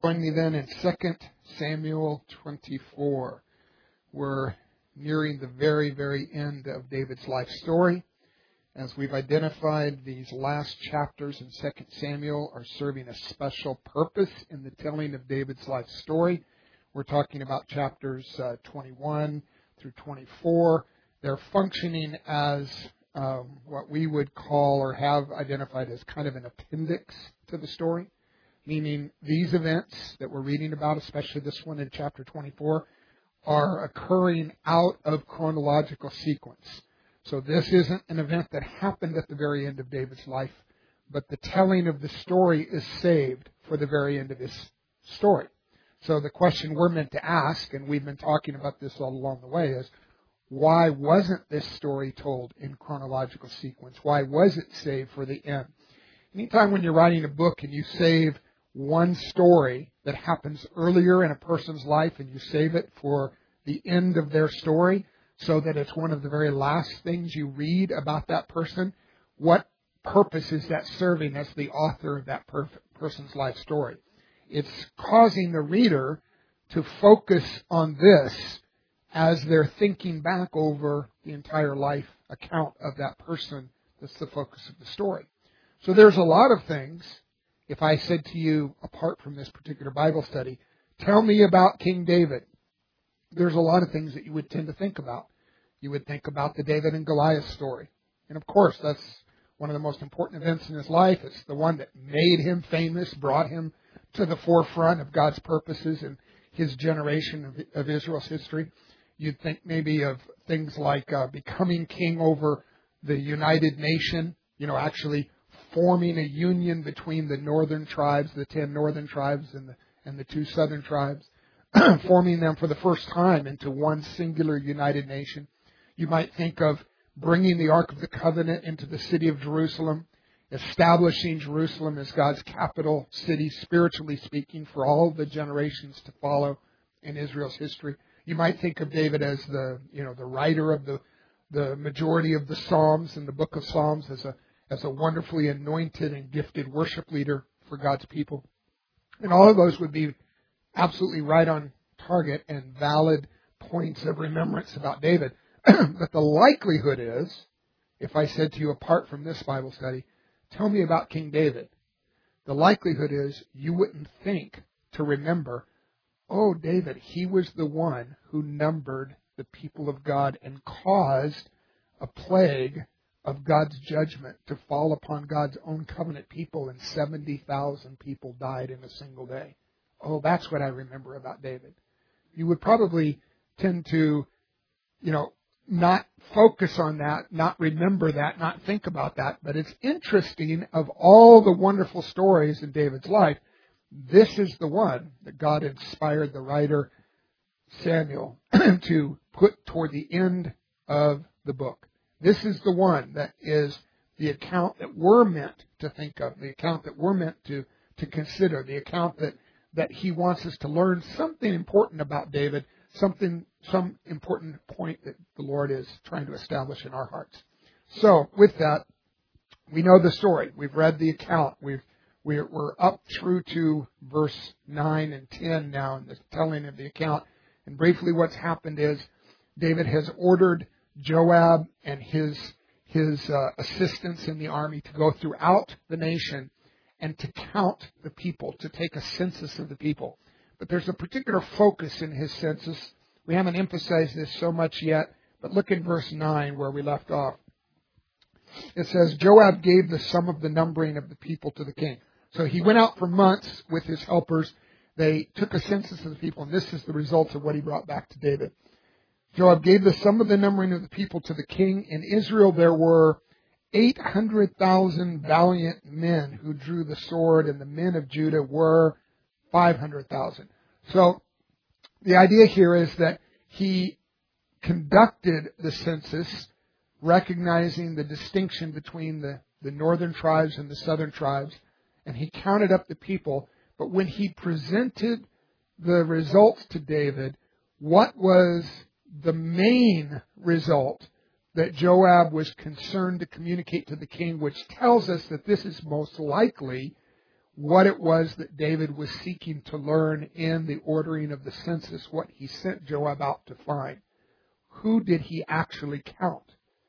Join me then in 2 Samuel 24. We're nearing the very, very end of David's life story. As we've identified, these last chapters in 2 Samuel are serving a special purpose in the telling of David's life story. We're talking about chapters 21 through 24. They're functioning as what we would call or have identified as kind of an appendix to the story, meaning these events that we're reading about, especially this one in chapter 24, are occurring out of chronological sequence. So this isn't an event that happened at the very end of David's life, but the telling of the story is saved for the very end of his story. So the question we're meant to ask, and we've been talking about this all along the way, is why wasn't this story told in chronological sequence? Why was it saved for the end? Anytime when you're writing a book and you save one story that happens earlier in a person's life and you save it for the end of their story so that it's one of the very last things you read about that person, what purpose is that serving as the author of that person's life story? It's causing the reader to focus on this as they're thinking back over the entire life account of that person that's the focus of the story. So there's a lot of things. If I said to you, apart from this particular Bible study, tell me about King David, there's a lot of things that you would tend to think about. You would think about the David and Goliath story. And of course, that's one of the most important events in his life. It's the one that made him famous, brought him to the forefront of God's purposes in his generation of Israel's history. You'd think maybe of things like becoming king over the United Nation, actually forming a union between the northern tribes, the 10 northern tribes and the 2 southern tribes, forming them for the first time into one singular united nation. You might think of bringing the Ark of the Covenant into the city of Jerusalem, establishing Jerusalem as God's capital city, spiritually speaking, for all the generations to follow in Israel's history. You might think of David as the writer of the majority of the Psalms in the book of Psalms as a wonderfully anointed and gifted worship leader for God's people. And all of those would be absolutely right on target and valid points of remembrance about David. But the likelihood is, if I said to you apart from this Bible study, tell me about King David, the likelihood is you wouldn't think to remember, oh, David, he was the one who numbered the people of God and caused a plague of God's judgment to fall upon God's own covenant people, and 70,000 people died in a single day. Oh, that's what I remember about David. You would probably tend to, not focus on that, not remember that, not think about that. But it's interesting, of all the wonderful stories in David's life, this is the one that God inspired the writer Samuel to put toward the end of the book. This is the one that is the account that we're meant to think of, the account that we're meant to consider, the account that he wants us to learn something important about David, some important point that the Lord is trying to establish in our hearts. So, with that, we know the story. We've read the account. We're up through to verse 9 and 10 now in the telling of the account. And briefly what's happened is David has ordered Joab and his assistants in the army to go throughout the nation and to count the people, to take a census of the people. But there's a particular focus in his census. We haven't emphasized this so much yet, but look at verse 9 where we left off. It says, Joab gave the sum of the numbering of the people to the king. So he went out for months with his helpers. They took a census of the people, and this is the results of what he brought back to David. Joab gave the sum of the numbering of the people to the king. In Israel there were 800,000 valiant men who drew the sword, and the men of Judah were 500,000. So the idea here is that he conducted the census, recognizing the distinction between the northern tribes and the southern tribes, and he counted up the people. But when he presented the results to David, what was the main result that Joab was concerned to communicate to the king, which tells us that this is most likely what it was that David was seeking to learn in the ordering of the census, what he sent Joab out to find. Who did he actually count?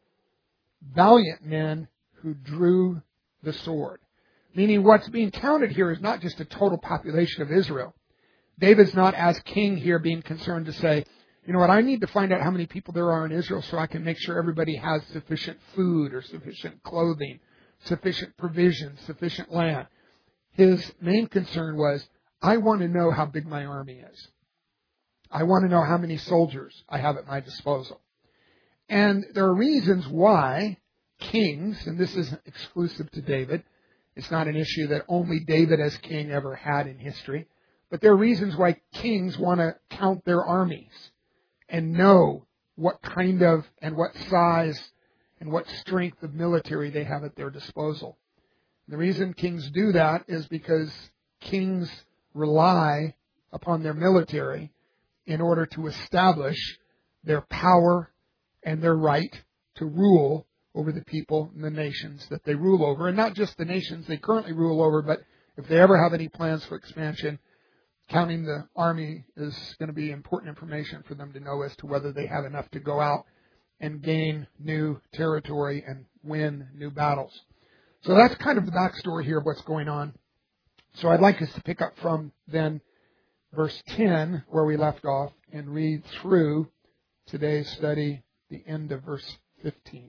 Valiant men who drew the sword. Meaning what's being counted here is not just a total population of Israel. David's not, as king here, being concerned to say, you know what, I need to find out how many people there are in Israel so I can make sure everybody has sufficient food or sufficient clothing, sufficient provisions, sufficient land. His main concern was, I want to know how big my army is. I want to know how many soldiers I have at my disposal. And there are reasons why kings, and this isn't exclusive to David, it's not an issue that only David as king ever had in history, but there are reasons why kings want to count their armies and know what kind of and what size and what strength of military they have at their disposal. The reason kings do that is because kings rely upon their military in order to establish their power and their right to rule over the people and the nations that they rule over. And not just the nations they currently rule over, but if they ever have any plans for expansion, counting the army is going to be important information for them to know as to whether they have enough to go out and gain new territory and win new battles. So that's kind of the backstory here of what's going on. So I'd like us to pick up from then verse 10, where we left off, and read through today's study, the end of verse 15.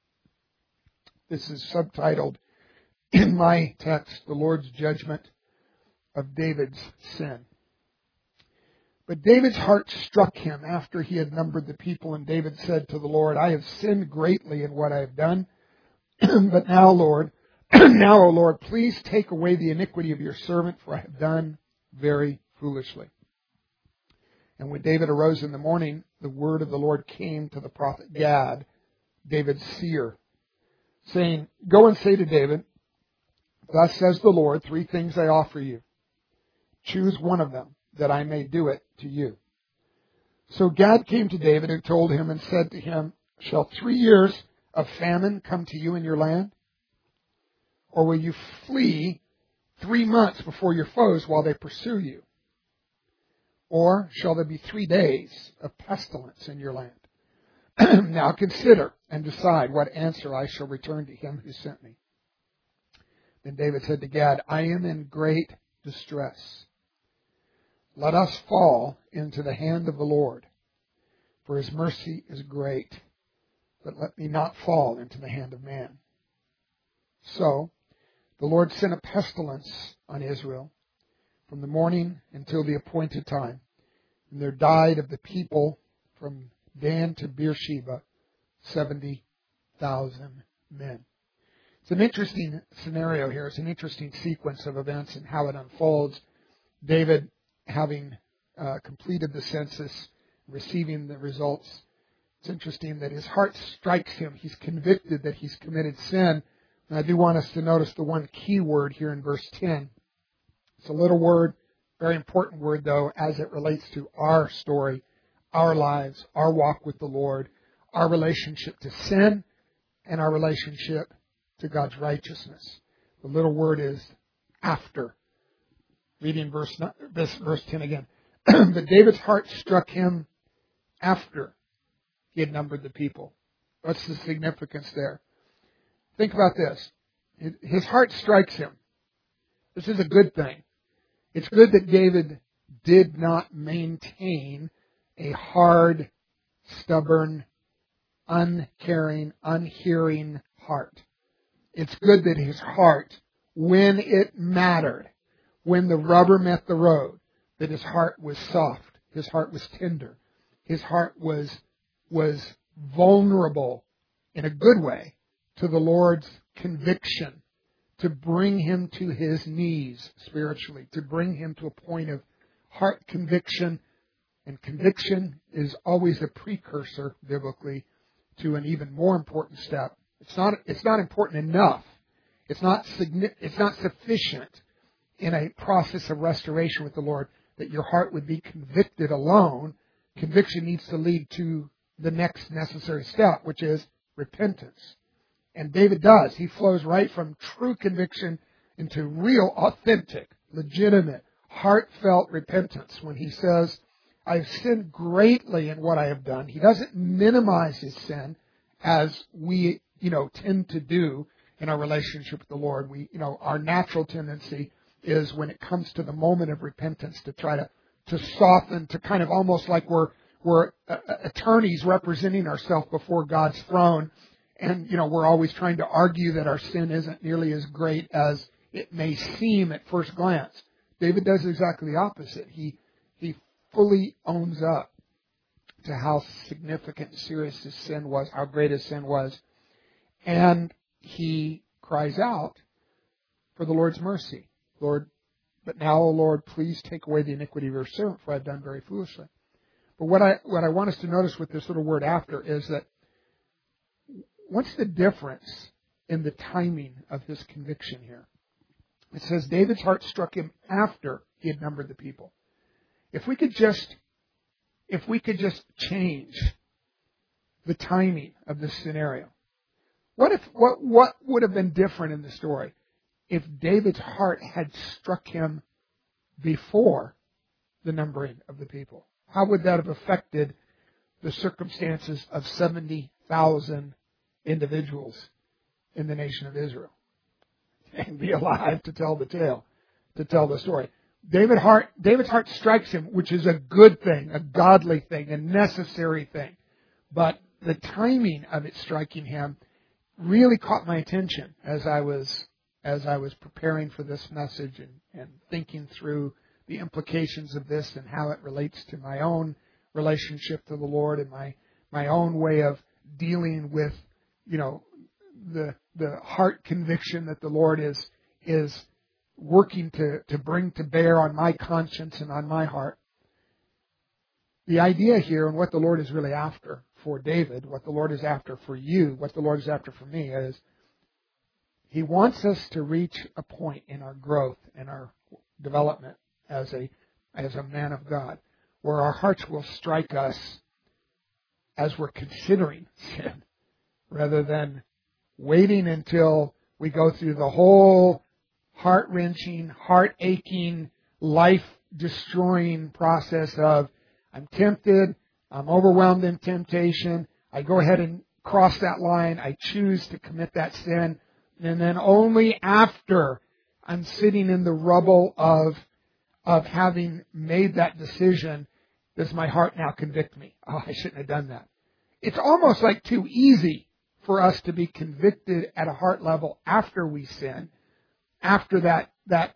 This is subtitled, in my text, The Lord's Judgment of David's Sin. But David's heart struck him after he had numbered the people, and David said to the Lord, I have sinned greatly in what I have done. But now, Lord, now, O Lord, please take away the iniquity of your servant, for I have done very foolishly. And when David arose in the morning, the word of the Lord came to the prophet Gad, David's seer, saying, Go and say to David, Thus says the Lord, 3 things I offer you. Choose one of them, that I may do it to you. So Gad came to David and told him and said to him, Shall 3 years of famine come to you in your land? Or will you flee 3 months before your foes while they pursue you? Or shall there be 3 days of pestilence in your land? Now consider and decide what answer I shall return to him who sent me. Then David said to Gad, I am in great distress. Let us fall into the hand of the Lord, for his mercy is great, but let me not fall into the hand of man. So the Lord sent a pestilence on Israel from the morning until the appointed time, and there died of the people from Dan to Beersheba 70,000 men. It's an interesting scenario here. It's an interesting sequence of events and how it unfolds. David, having completed the census, receiving the results, it's interesting that his heart strikes him. He's convicted that he's committed sin. And I do want us to notice the one key word here in verse 10. It's a little word, very important word though, as it relates to our story, our lives, our walk with the Lord, our relationship to sin, and our relationship to God's righteousness. The little word is after. Reading verse 10 again. But David's heart struck him after he had numbered the people. What's the significance there? Think about this. His heart strikes him. This is a good thing. It's good that David did not maintain a hard, stubborn, uncaring, unhearing heart. It's good that his heart, when it mattered, when the rubber met the road, that his heart was soft, his heart was tender, his heart was vulnerable in a good way to the Lord's conviction, to bring him to his knees spiritually, to bring him to a point of heart conviction. And conviction is always a precursor, biblically, to an even more important step. It's not important enough. It's not sufficient in a process of restoration with the Lord that your heart would be convicted alone. Conviction needs to lead to the next necessary step, which is repentance. And David does. He flows right from true conviction into real, authentic, legitimate, heartfelt repentance when he says, I've sinned greatly in what I have done. He doesn't minimize his sin as we, tend to do in our relationship with the Lord. Our natural tendency is when it comes to the moment of repentance to try to soften, to kind of almost like we're attorneys representing ourselves before God's throne. And, we're always trying to argue that our sin isn't nearly as great as it may seem at first glance. David does exactly the opposite. He fully owns up to how significant and serious his sin was, how great his sin was. And he cries out for the Lord's mercy. Lord, but now, O Lord, please take away the iniquity of your servant, for I have done very foolishly. But what I want us to notice with this little word after is that what's the difference in the timing of his conviction here? It says David's heart struck him after he had numbered the people. If we could just change the timing of this scenario, what would have been different in the story if David's heart had struck him before the numbering of the people? How would that have affected the circumstances of 70,000 individuals in the nation of Israel and be alive to tell the tale, to tell the story? David's heart strikes him, which is a good thing, a godly thing, a necessary thing. But the timing of it striking him really caught my attention as I was preparing for this message and thinking through the implications of this and how it relates to my own relationship to the Lord and my own way of dealing with, the heart conviction that the Lord is working to bring to bear on my conscience and on my heart. The idea here and what the Lord is really after for David, what the Lord is after for you, what the Lord is after for me is He wants us to reach a point in our growth and our development as a man of God where our hearts will strike us as we're considering sin rather than waiting until we go through the whole heart-wrenching, heart-aching, life-destroying process of I'm tempted, I'm overwhelmed in temptation, I go ahead and cross that line, I choose to commit that sin, and then only after I'm sitting in the rubble of having made that decision does my heart now convict me. Oh, I shouldn't have done that. It's almost like too easy for us to be convicted at a heart level after we sin, after that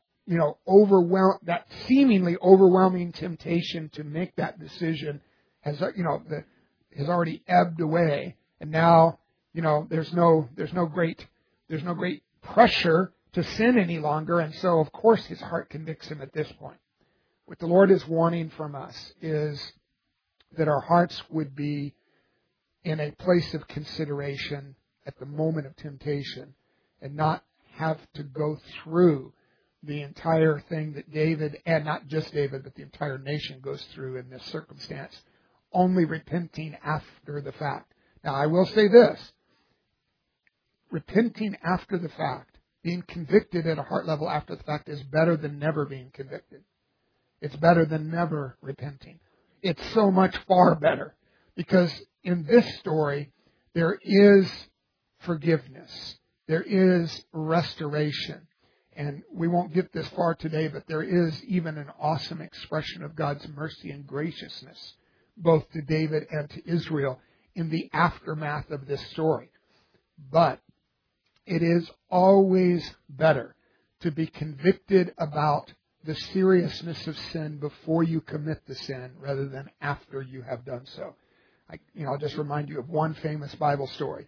seemingly overwhelming temptation to make that decision has already ebbed away, and now there's no great pressure to sin any longer, and so of course his heart convicts him at this point. What the Lord is wanting from us is that our hearts would be in a place of consideration at the moment of temptation and not have to go through the entire thing that David, and not just David, but the entire nation goes through in this circumstance, only repenting after the fact. Now, I will say this. Repenting after the fact, being convicted at a heart level after the fact is better than never being convicted. It's better than never repenting. It's so much far better because in this story, there is forgiveness. There is restoration. And we won't get this far today, but there is even an awesome expression of God's mercy and graciousness, both to David and to Israel, in the aftermath of this story. But it is always better to be convicted about the seriousness of sin before you commit the sin rather than after you have done so. I'll just remind you of one famous Bible story.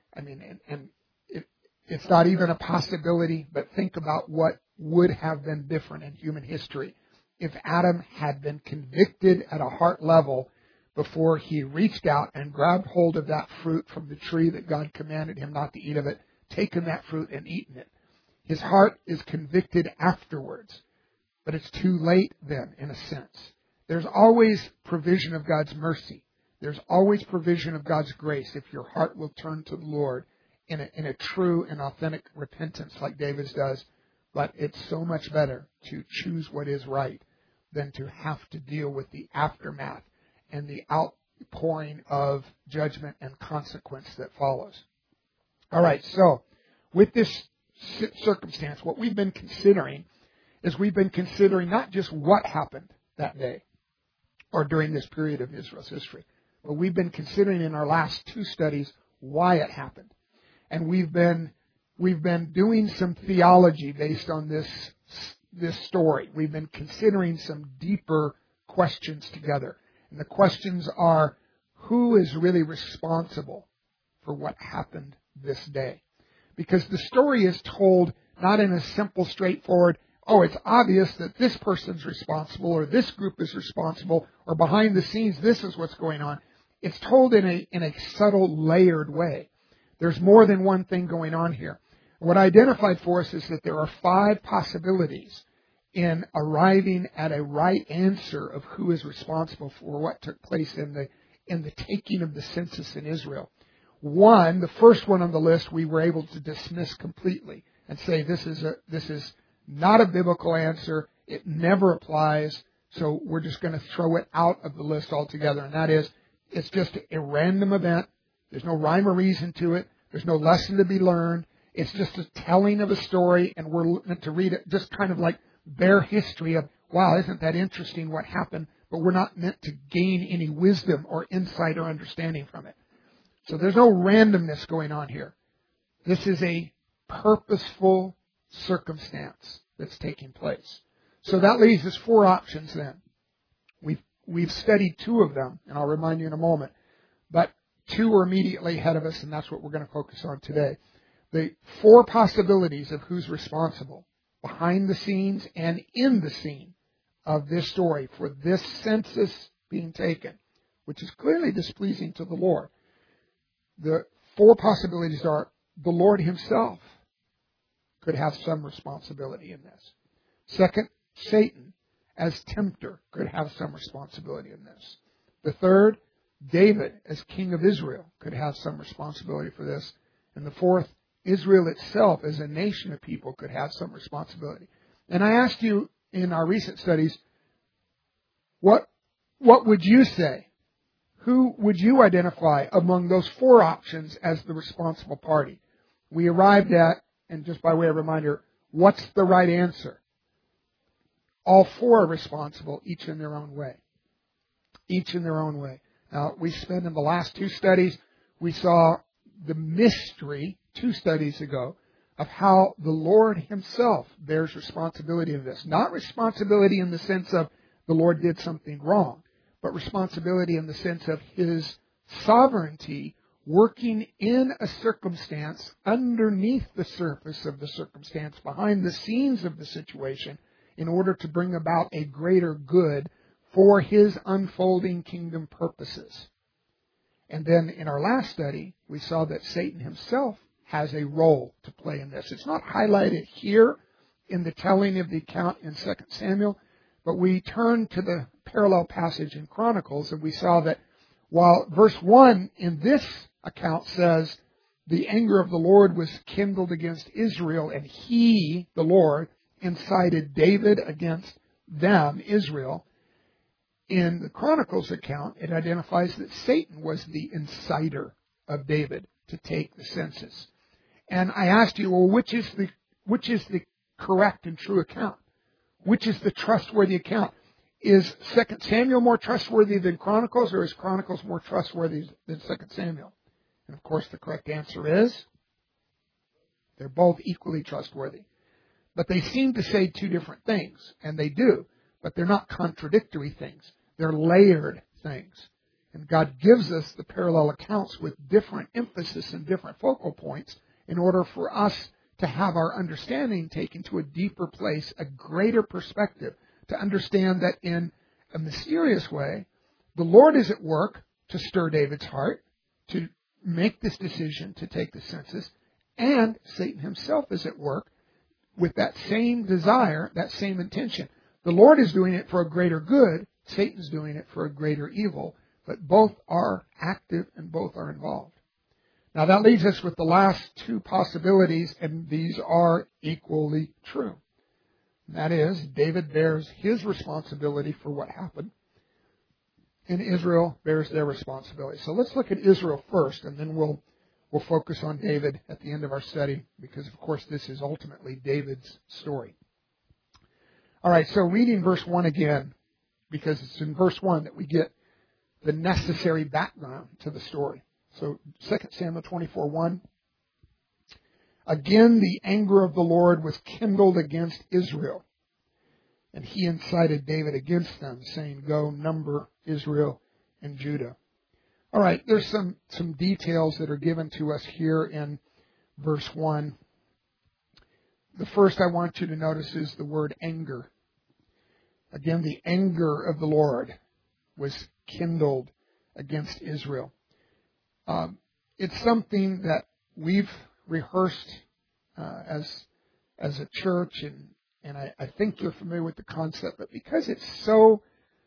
It's not even a possibility, but think about what would have been different in human history if Adam had been convicted at a heart level before he reached out and grabbed hold of that fruit from the tree that God commanded him not to eat of it, taken that fruit and eaten it. His heart is convicted afterwards, but it's too late then, in a sense. There's always provision of God's mercy. There's always provision of God's grace if your heart will turn to the Lord in a true and authentic repentance like David's does But it's so much better to choose what is right than to have to deal with the aftermath and the outpouring of judgment and consequence that follows. All right, so with this circumstance, what we've been considering is we've been considering not just what happened that day or during this period of Israel's history, but we've been considering in our last two studies why it happened. And we've been doing some theology based on this story. We've been considering some deeper questions together. And the questions are, who is really responsible for what happened this day? Because the story is told not in a simple, straightforward, oh, it's obvious that this person's responsible or this group is responsible or behind the scenes this is what's going on. It's told in a subtle, layered way. There's more than one thing going on here. What I identified for us is that there are 5 possibilities in arriving at a right answer of who is responsible for what took place in the taking of the census in Israel. One, the first one on the list, we were able to dismiss completely and say this is not a biblical answer. It never applies. So we're just going to throw it out of the list altogether. And that is, it's just a random event. There's no rhyme or reason to it. There's no lesson to be learned. It's just a telling of a story, and we're meant to read it just kind of like bare history of, wow, isn't that interesting what happened? But we're not meant to gain any wisdom or insight or understanding from it. So there's no randomness going on here. This is a purposeful circumstance that's taking place. So that leaves us 4 options then. We've studied 2 of them, and I'll remind you in a moment. But 2 are immediately ahead of us, and that's what we're going to focus on today. The 4 possibilities of who's responsible behind the scenes and in the scene of this story for this census being taken, which is clearly displeasing to the Lord. The 4 possibilities are the Lord himself could have some responsibility in this. Second, Satan as tempter could have some responsibility in this. The third, David as king of Israel could have some responsibility for this. And the fourth, Israel itself as a nation of people could have some responsibility. And I asked you in our recent studies, what would you say? Who would you identify among those 4 options as the responsible party? We arrived at, and just by way of reminder, what's the right answer? All 4 are responsible, each in their own way. Each in their own way. Now, we spent in the last 2 studies, we saw the mystery 2 studies ago of how the Lord himself bears responsibility of this. Not responsibility in the sense of the Lord did something wrong, but responsibility in the sense of his sovereignty working in a circumstance underneath the surface of the circumstance, behind the scenes of the situation, in order to bring about a greater good for his unfolding kingdom purposes. And then in our last study, we saw that Satan himself has a role to play in this. It's not highlighted here in the telling of the account in 2 Samuel, but we turned to the parallel passage in Chronicles, and we saw that while verse 1 in this account says, the anger of the Lord was kindled against Israel, and he, the Lord, incited David against them, Israel. In the Chronicles account, it identifies that Satan was the inciter of David to take the census. And I asked you, well, which is the correct and true account? Which is the trustworthy account? Is 2 Samuel more trustworthy than Chronicles, or is Chronicles more trustworthy than 2 Samuel? And of course, the correct answer is they're both equally trustworthy. But they seem to say 2 different things, and they do, but they're not contradictory things. They're layered things. And God gives us the parallel accounts with different emphasis and different focal points in order for us to have our understanding taken to a deeper place, a greater perspective, to understand that in a mysterious way, the Lord is at work to stir David's heart, to make this decision to take the census, and Satan himself is at work with that same desire, that same intention. The Lord is doing it for a greater good, Satan's doing it for a greater evil, but both are active and both are involved. Now that leaves us with the last 2 possibilities, and these are equally true. That is, David bears his responsibility for what happened, and Israel bears their responsibility. So let's look at Israel first, and then we'll focus on David at the end of our study, because, of course, this is ultimately David's story. All right, so reading verse 1 again, because it's in verse 1 that we get the necessary background to the story. So 2 Samuel 24:1. Again, the anger of the Lord was kindled against Israel, and he incited David against them, saying, Go, number Israel and Judah. All right, there's some details that are given to us here in verse 1. The first I want you to notice is the word anger. Again, the anger of the Lord was kindled against Israel. It's something that we've rehearsed as a church, and I think you're familiar with the concept, but because it's so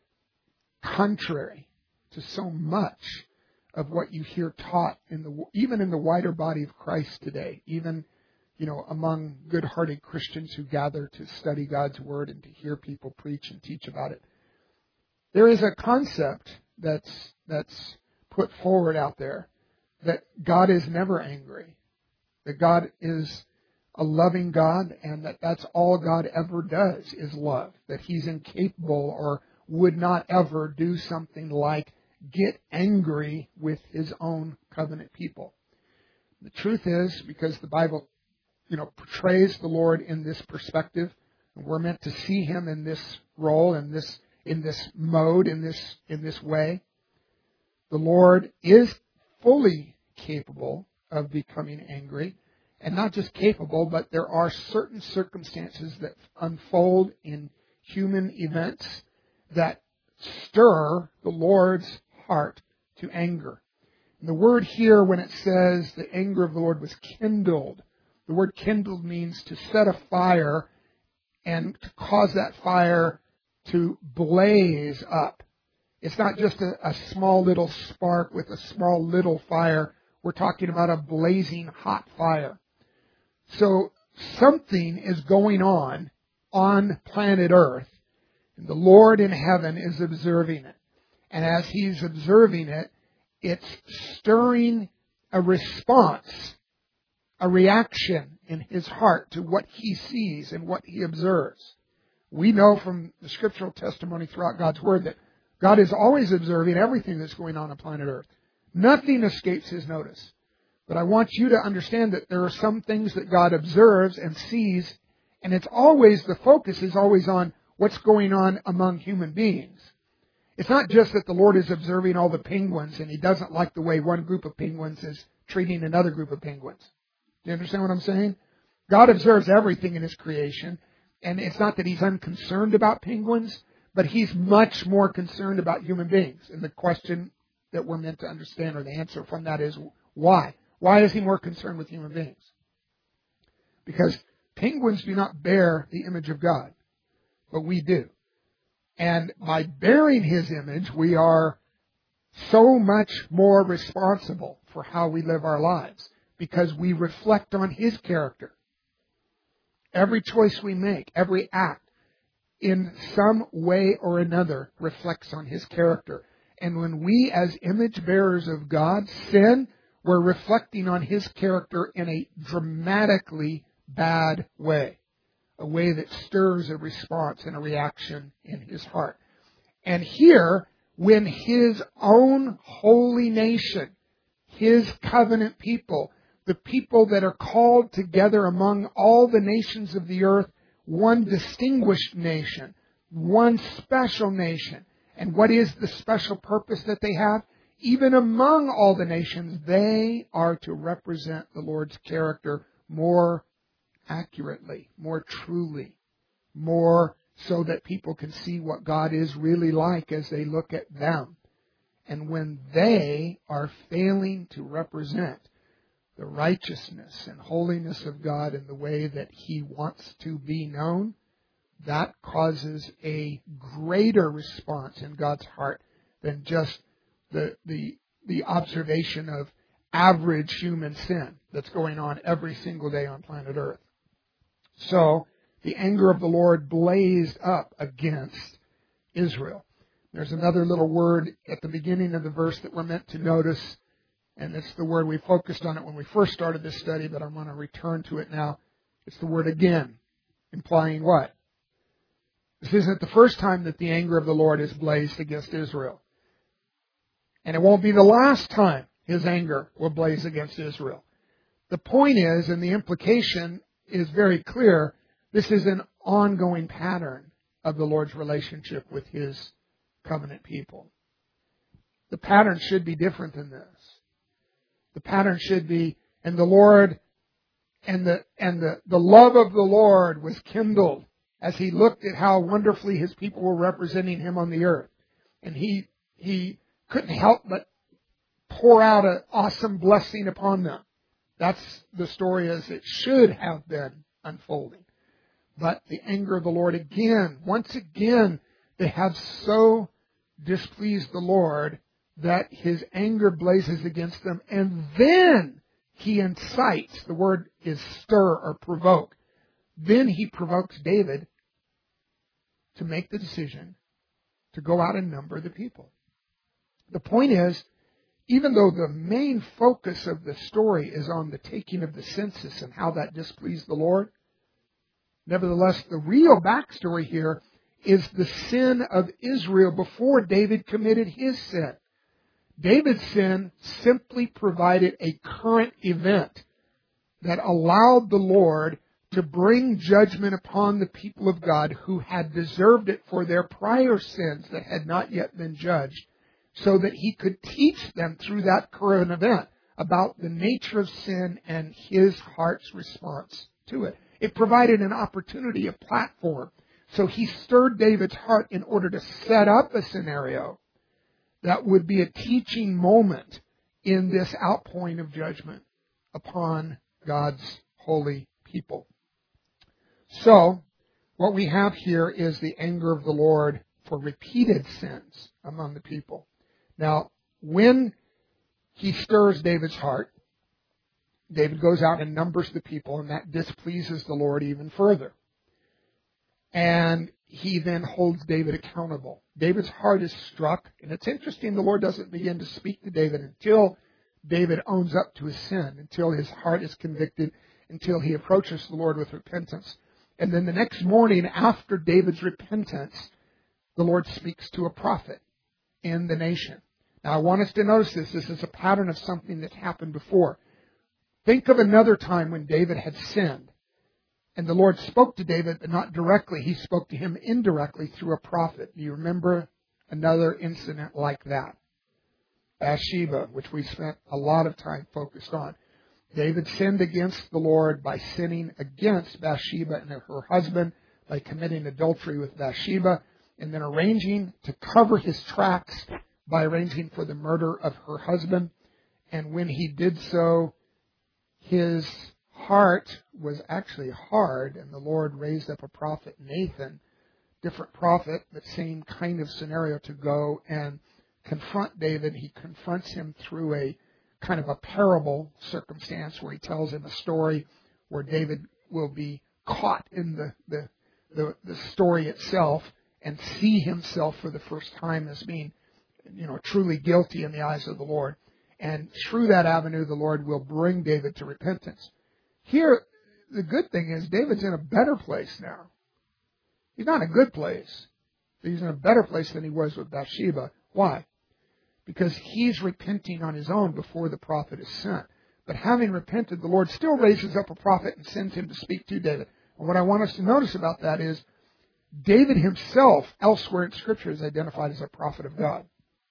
contrary to so much of what you hear taught even in the wider body of Christ today, even among good-hearted Christians who gather to study God's Word and to hear people preach and teach about it, there is a concept that's put forward out there that God is never angry, that God is a loving God, and that's all God ever does is love, that He's incapable or would not ever do something like get angry with His own covenant people. The truth is, because the Bible portrays the Lord in this perspective, and we're meant to see Him in this role, in this mode, in this way. The Lord is fully capable of becoming angry, and not just capable, but there are certain circumstances that unfold in human events that stir the Lord's heart to anger. And the word here, when it says the anger of the Lord was kindled, the word kindled means to set a fire and to cause that fire to blaze up. It's not just a small little spark with a small little fire. We're talking about a blazing hot fire. So something is going on planet Earth, and the Lord in heaven is observing it. And as He's observing it, it's stirring a response, a reaction in His heart to what He sees and what He observes. We know from the scriptural testimony throughout God's Word that God is always observing everything that's going on planet Earth. Nothing escapes His notice. But I want you to understand that there are some things that God observes and sees, and the focus is always on what's going on among human beings. It's not just that the Lord is observing all the penguins and He doesn't like the way one group of penguins is treating another group of penguins. Do you understand what I'm saying? God observes everything in His creation, and it's not that He's unconcerned about penguins, but He's much more concerned about human beings. And the question that we're meant to understand, or the answer from that, is why? Why is He more concerned with human beings? Because penguins do not bear the image of God, but we do. And by bearing His image, we are so much more responsible for how we live our lives, because we reflect on His character. Every choice we make, every act, in some way or another, reflects on His character. And when we, as image bearers of God, sin, we're reflecting on His character in a dramatically bad way. A way that stirs a response and a reaction in His heart. And here, when His own holy nation, His covenant people, the people that are called together among all the nations of the earth, one distinguished nation, one special nation. And what is the special purpose that they have? Even among all the nations, they are to represent the Lord's character more accurately, more truly, more so that people can see what God is really like as they look at them. And when they are failing to represent the righteousness and holiness of God in the way that He wants to be known, that causes a greater response in God's heart than just the observation of average human sin that's going on every single day on planet Earth. So, the anger of the Lord blazed up against Israel. There's another little word at the beginning of the verse that we're meant to notice, and it's the word we focused on it when we first started this study, but I'm going to return to it now. It's the word again, implying what? This isn't the first time that the anger of the Lord is blazed against Israel. And it won't be the last time His anger will blaze against Israel. The point is, and the implication is very clear, this is an ongoing pattern of the Lord's relationship with His covenant people. The pattern should be different than this. The pattern should be, and the Lord, and the love of the Lord was kindled as He looked at how wonderfully His people were representing Him on the earth. And He couldn't help but pour out an awesome blessing upon them. That's the story as it should have been unfolding. But the anger of the Lord again, once again, they have so displeased the Lord that His anger blazes against them. And then He incites, the word is stir or provoke. Then He provokes David to make the decision to go out and number the people. The point is, even though the main focus of the story is on the taking of the census and how that displeased the Lord, nevertheless, the real backstory here is the sin of Israel before David committed his sin. David's sin simply provided a current event that allowed the Lord to bring judgment upon the people of God who had deserved it for their prior sins that had not yet been judged, so that He could teach them through that current event about the nature of sin and His heart's response to it. It provided an opportunity, a platform. So He stirred David's heart in order to set up a scenario that would be a teaching moment in this outpouring of judgment upon God's holy people. So, what we have here is the anger of the Lord for repeated sins among the people. Now, when He stirs David's heart, David goes out and numbers the people, and that displeases the Lord even further. And He then holds David accountable. David's heart is struck, and it's interesting the Lord doesn't begin to speak to David until David owns up to his sin, until his heart is convicted, until he approaches the Lord with repentance. And then the next morning, after David's repentance, the Lord speaks to a prophet in the nation. Now, I want us to notice this. This is a pattern of something that's happened before. Think of another time when David had sinned. And the Lord spoke to David, but not directly. He spoke to him indirectly through a prophet. Do you remember another incident like that? Bathsheba, which we spent a lot of time focused on. David sinned against the Lord by sinning against Bathsheba and her husband, by committing adultery with Bathsheba, and then arranging to cover his tracks by arranging for the murder of her husband. And when he did so, his heart was actually hard, and the Lord raised up a prophet, Nathan, different prophet, but same kind of scenario, to go and confront David. He confronts him through a kind of a parable circumstance where he tells him a story where David will be caught in the story itself and see himself for the first time as being, truly guilty in the eyes of the Lord. And through that avenue, the Lord will bring David to repentance. Here, the good thing is David's in a better place now. He's not in a good place. He's in a better place than he was with Bathsheba. Why? Because he's repenting on his own before the prophet is sent. But having repented, the Lord still raises up a prophet and sends him to speak to David. And what I want us to notice about that is David himself, elsewhere in Scripture, is identified as a prophet of God.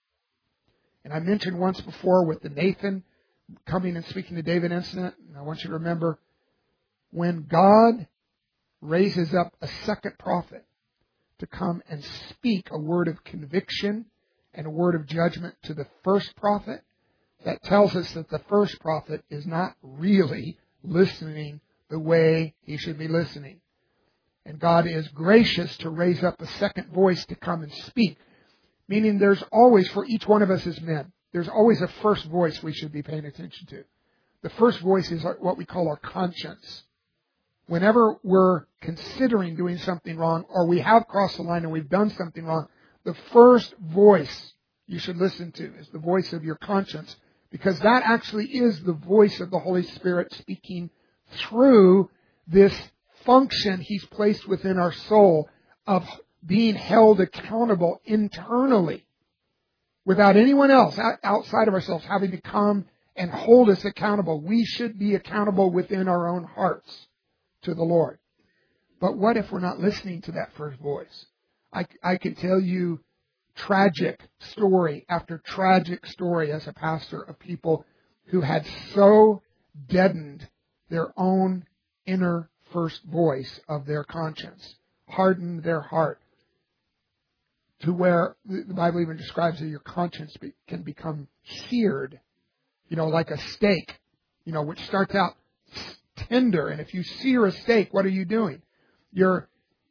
And I mentioned once before with the Nathan coming and speaking to David incident, and I want you to remember, when God raises up a second prophet to come and speak a word of conviction and a word of judgment to the first prophet, that tells us that the first prophet is not really listening the way he should be listening. And God is gracious to raise up a second voice to come and speak. Meaning there's always, for each one of us as men, there's always a first voice we should be paying attention to. The first voice is what we call our conscience. whenever we're considering doing something wrong, or we have crossed the line and we've done something wrong, the first voice you should listen to is the voice of your conscience, because that actually is the voice of the Holy Spirit speaking through this function He's placed within our soul of being held accountable internally without anyone else outside of ourselves having to come and hold us accountable. We should be accountable within our own hearts to the Lord. But what if we're not listening to that first voice? I can tell you tragic story after tragic story as a pastor of people who had so deadened their own inner first voice of their conscience, hardened their heart, to where the Bible even describes that your conscience can become seared, like a steak, which starts out tender. And if you sear a steak, what are you doing? You're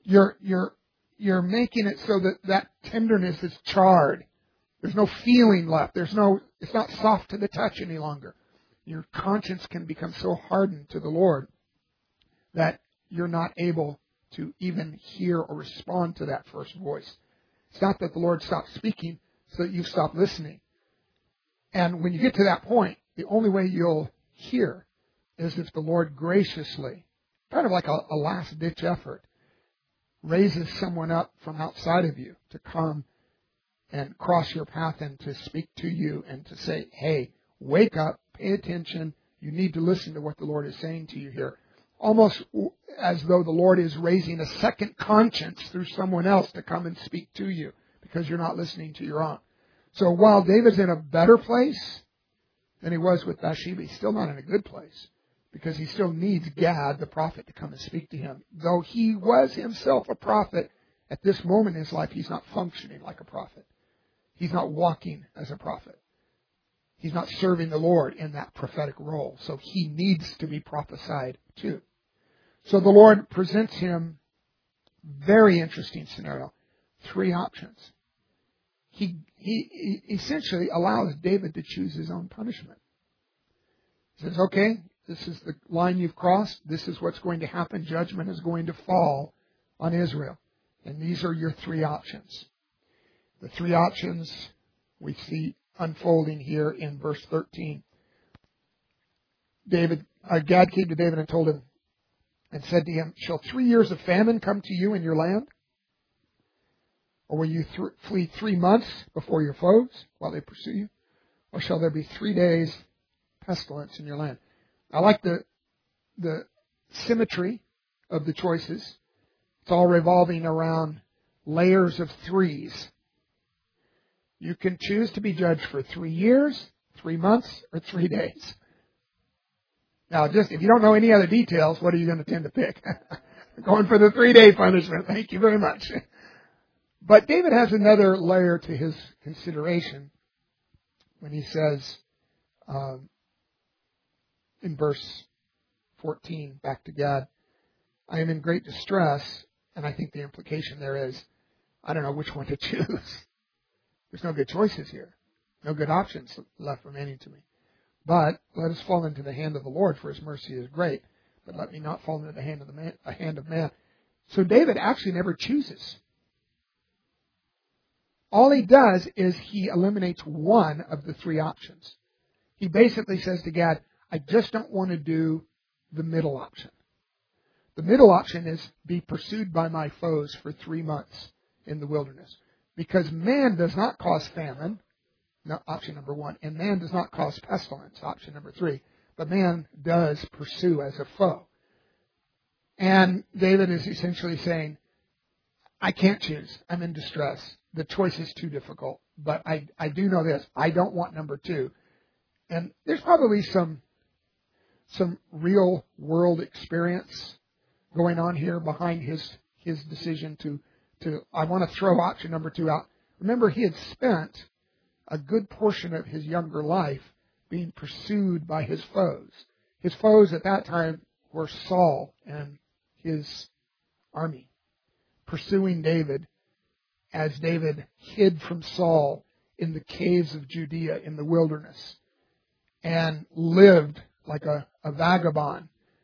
making it so that tenderness is charred. There's no feeling left. It's not soft to the touch any longer. Your conscience can become so hardened to the Lord that you're not able to even hear or respond to that first voice. It's not that the Lord stopped speaking, so that you stop listening. And when you get to that point, the only way you'll hear is if the Lord graciously, kind of like a last-ditch effort, raises someone up from outside of you to come and cross your path and to speak to you and to say, hey, wake up, pay attention, you need to listen to what the Lord is saying to you here. Almost as though the Lord is raising a second conscience through someone else to come and speak to you because you're not listening to your own. So while David's in a better place than he was with Bathsheba, he's still not in a good place because he still needs Gad, the prophet, to come and speak to him. Though he was himself a prophet, at this moment in his life, he's not functioning like a prophet. He's not walking as a prophet. He's not serving the Lord in that prophetic role. So he needs to be prophesied to. So the Lord presents him very interesting scenario. 3 options. He essentially allows David to choose his own punishment. He says, okay, this is the line you've crossed. This is what's going to happen. Judgment is going to fall on Israel. And these are your 3 options. The 3 options we see unfolding here in verse 13. Gad came to David and told him and said to him, shall 3 years of famine come to you in your land? Or will you flee 3 months before your foes while they pursue you? Or shall there be 3 days pestilence in your land? I like the symmetry of the choices. It's all revolving around layers of 3s. You can choose to be judged for 3 years, 3 months, or 3 days. Now, just if you don't know any other details, what are you going to tend to pick? Going for the 3-day punishment. Thank you very much. But David has another layer to his consideration when he says in verse 14, back to God, I am in great distress, and I think the implication there is, I don't know which one to choose. There's no good choices here. No good options left remaining to me. But let us fall into the hand of the Lord, for His mercy is great. But let me not fall into the hand of man. So David actually never chooses. All he does is he eliminates one of the 3 options. He basically says to Gad, I just don't want to do the middle option. The middle option is be pursued by my foes for 3 months in the wilderness. Because man does not cause famine, option number 1, and man does not cause pestilence, option number 3, but man does pursue as a foe. And David is essentially saying, I can't choose. I'm in distress. The choice is too difficult. But I do know this. I don't want number 2. And there's probably some real world experience going on here behind his decision to I want to throw option number 2 out. Remember, he had spent a good portion of his younger life being pursued by his foes. His foes at that time were Saul and his army, pursuing David as David hid from Saul in the caves of Judea in the wilderness and lived like a vagabond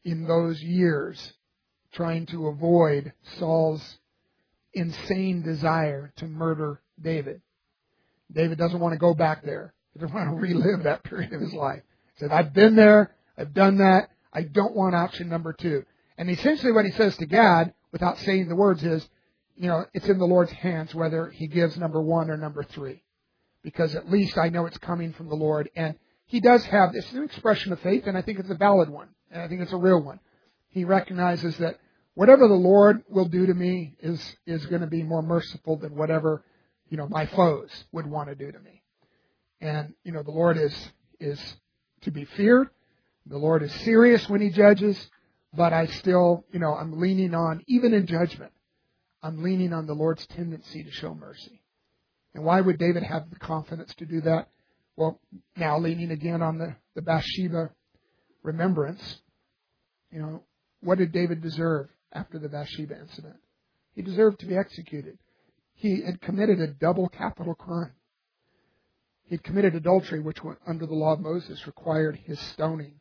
in those years trying to avoid Saul's insane desire to murder David. David doesn't want to go back there. He doesn't want to relive that period of his life. He said, I've been there. I've done that. I don't want option number 2. And essentially what he says to Gad, without saying the words, is, it's in the Lord's hands whether he gives number 1 or number 3. Because at least I know it's coming from the Lord. And he does have this new expression of faith, and I think it's a valid one. And I think it's a real one. He recognizes that whatever the Lord will do to me is going to be more merciful than whatever, my foes would want to do to me. And, the Lord is to be feared. The Lord is serious when He judges, but I still, I'm leaning on, even in judgment, I'm leaning on the Lord's tendency to show mercy. And why would David have the confidence to do that? Well, now leaning again on the Bathsheba remembrance, what did David deserve after the Bathsheba incident? He deserved to be executed. He had committed a double capital crime. He had committed adultery, which under the law of Moses required his stoning.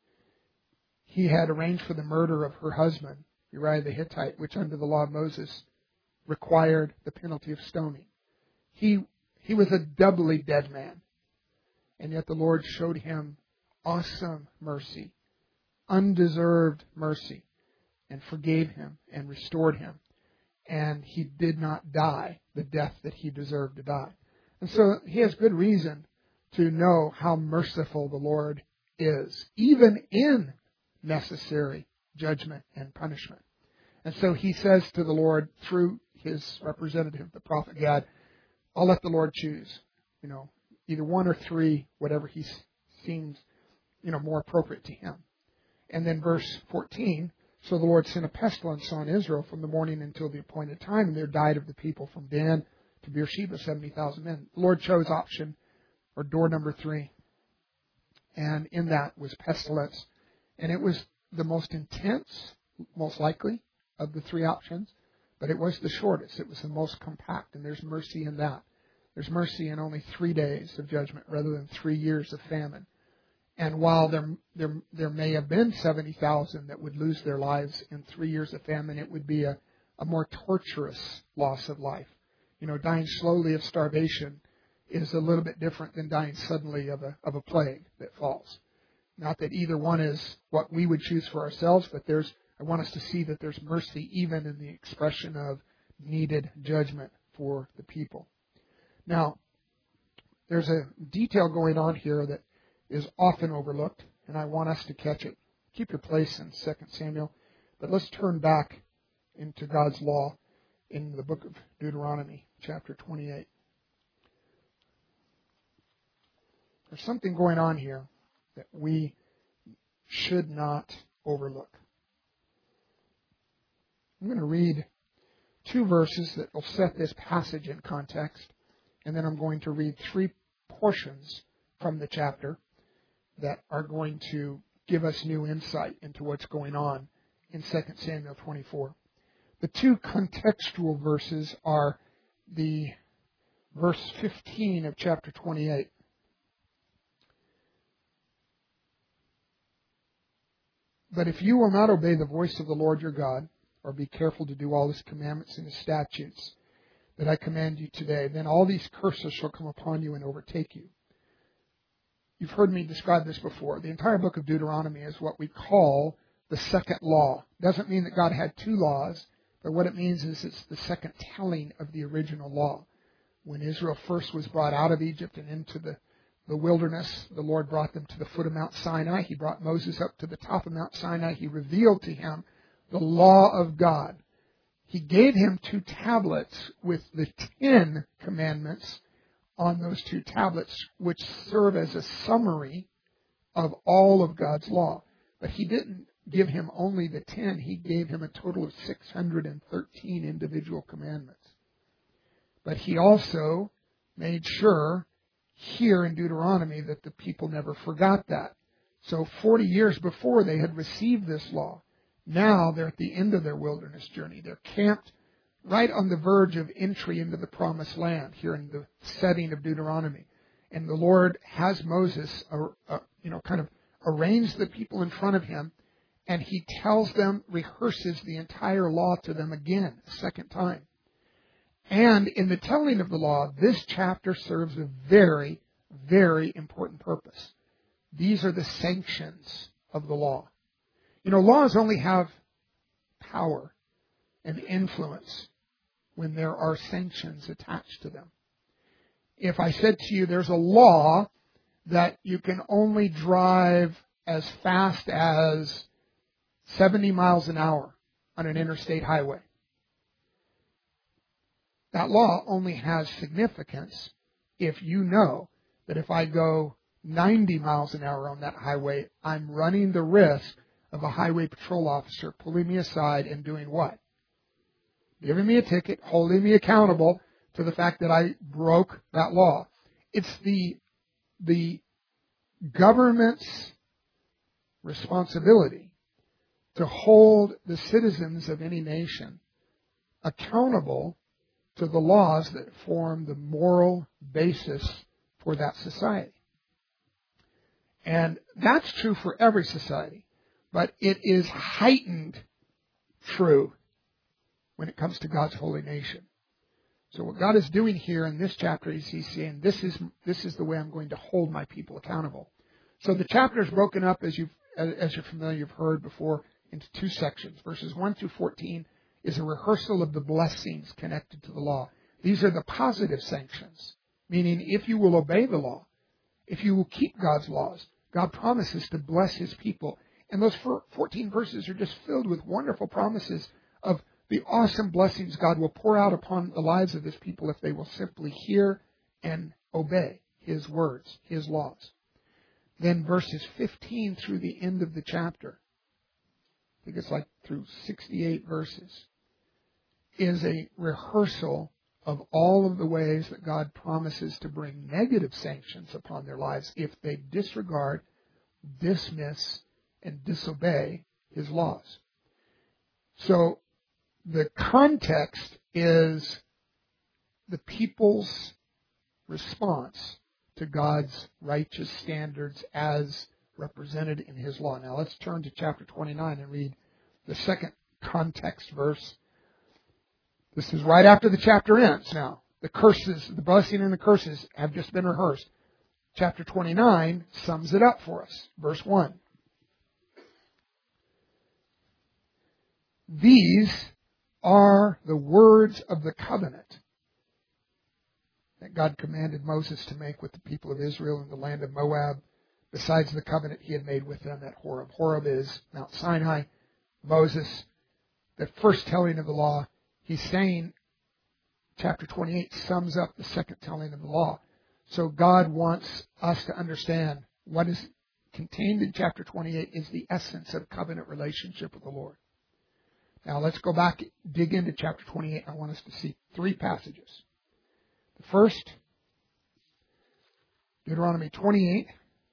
He had arranged for the murder of her husband, Uriah the Hittite, which under the law of Moses required the penalty of stoning. He was a doubly dead man. And yet the Lord showed him awesome mercy, undeserved mercy, and forgave him and restored him. And he did not die the death that he deserved to die. And so he has good reason to know how merciful the Lord is, even in necessary judgment and punishment. And so he says to the Lord through his representative, the prophet Gad, I'll let the Lord choose, either 1 or 3, whatever he seems, more appropriate to him. And then verse 14, so the Lord sent a pestilence on Israel from the morning until the appointed time, and there died of the people from Dan to Beersheba 70,000 men. The Lord chose option, or door number 3. And in that was pestilence. And it was the most intense, most likely, of the 3 options. But it was the shortest. It was the most compact. And there's mercy in that. There's mercy in only 3 days of judgment rather than 3 years of famine. And while there may have been 70,000 that would lose their lives in 3 years of famine, it would be a more torturous loss of life. Dying slowly of starvation is a little bit different than dying suddenly of a plague that falls. Not that either one is what we would choose for ourselves, but I want us to see that there's mercy even in the expression of needed judgment for the people. Now, there's a detail going on here that is often overlooked, and I want us to catch it. Keep your place in 2 Samuel, but let's turn back into God's law in the book of Deuteronomy, chapter 28. There's something going on here that we should not overlook. I'm going to read 2 verses that will set this passage in context, and then I'm going to read 3 portions from the chapter that are going to give us new insight into what's going on in 2 Samuel 24. The 2 contextual verses are the verse 15 of chapter 28. But if you will not obey the voice of the Lord your God, or be careful to do all His commandments and His statutes that I command you today, then all these curses shall come upon you and overtake you. You've heard me describe this before. The entire book of Deuteronomy is what we call the second law. It doesn't mean that God had 2 laws, but what it means is it's the second telling of the original law. When Israel first was brought out of Egypt and into the wilderness, the Lord brought them to the foot of Mount Sinai. He brought Moses up to the top of Mount Sinai. He revealed to him the law of God. He gave him 2 tablets with the 10 commandments on those 2 tablets, which serve as a summary of all of God's law. But He didn't give him only the 10. He gave him a total of 613 individual commandments. But He also made sure here in Deuteronomy that the people never forgot that. So 40 years before they had received this law, now they're at the end of their wilderness journey. They're camped right on the verge of entry into the promised land here in the setting of Deuteronomy. And the Lord has Moses kind of arrange the people in front of him And he tells them, rehearses the entire law to them again, a second time. And in the telling of the law, this chapter serves a very, very important purpose. These are the sanctions of the law. You know, laws only have power and influence when there are sanctions attached to them. If I said to you, there's a law that you can only drive as fast as 70 miles an hour on an interstate highway. That law only has significance if you know that if I go 90 miles an hour on that highway, I'm running the risk of a highway patrol officer pulling me aside and doing what? Giving me a ticket, holding me accountable to the fact that I broke that law. It's the government's responsibility to hold the citizens of any nation accountable to the laws that form the moral basis for that society. And that's true for every society, but it is heightened true when it comes to God's holy nation. So what God is doing here in this chapter is He's saying, this is the way I'm going to hold my people accountable. So the chapter is broken up, as you're familiar, you've heard before, into two sections. Verses 1 through 14 is a rehearsal of the blessings connected to the law. These are the positive sanctions, meaning if you will obey the law, if you will keep God's laws, God promises to bless His people. And those 14 verses are just filled with wonderful promises of the awesome blessings God will pour out upon the lives of His people if they will simply hear and obey His words, His laws. Then verses 15 through the end of the chapter, I think it's like through 68 verses, is a rehearsal of all of the ways that God promises to bring negative sanctions upon their lives if they disregard, dismiss, and disobey His laws. So the context is the people's response to God's righteous standards as represented in His law. Now let's turn to chapter 29 and read the second context verse. This is right after the chapter ends. Now, the curses, the blessing and the curses have just been rehearsed. Chapter 29 sums it up for us. Verse 1. These are the words of the covenant that God commanded Moses to make with the people of Israel in the land of Moab, besides the covenant He had made with them at Horeb. Horeb is Mount Sinai. Moses, the first telling of the law, he's saying, chapter 28 sums up the second telling of the law. So God wants us to understand what is contained in chapter 28 is the essence of covenant relationship with the Lord. Now let's go back, dig into chapter 28. I want us to see three passages. The first, Deuteronomy 28,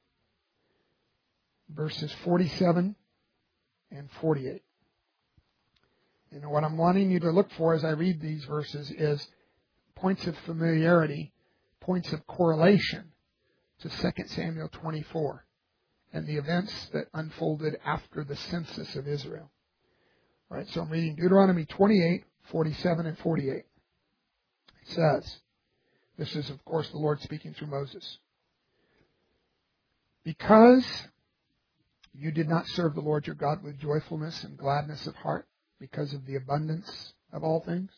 verses 47 and 48. And what I'm wanting you to look for as I read these verses is points of familiarity, points of correlation to 2 Samuel 24 and the events that unfolded after the census of Israel. All right, so I'm reading Deuteronomy 28, 47 and 48. It says, this is, of course, the Lord speaking through Moses. Because you did not serve the Lord your God with joyfulness and gladness of heart because of the abundance of all things,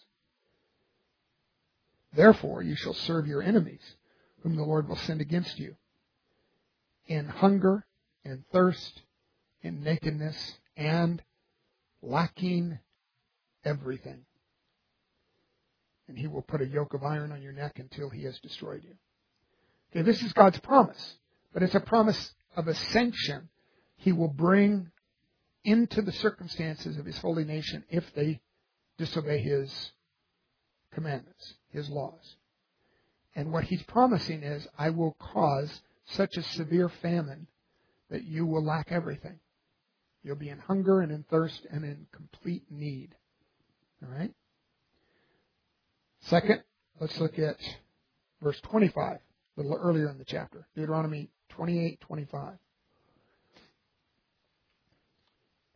therefore you shall serve your enemies, whom the Lord will send against you, in hunger and thirst, in nakedness, and lacking everything. And He will put a yoke of iron on your neck until He has destroyed you. Okay, this is God's promise, but it's a promise of a sanction He will bring into the circumstances of His holy nation if they disobey His commandments, His laws. And what He's promising is, I will cause such a severe famine that you will lack everything. You'll be in hunger and in thirst and in complete need. All right? Second, let's look at verse 25, a little earlier in the chapter. Deuteronomy 28:25.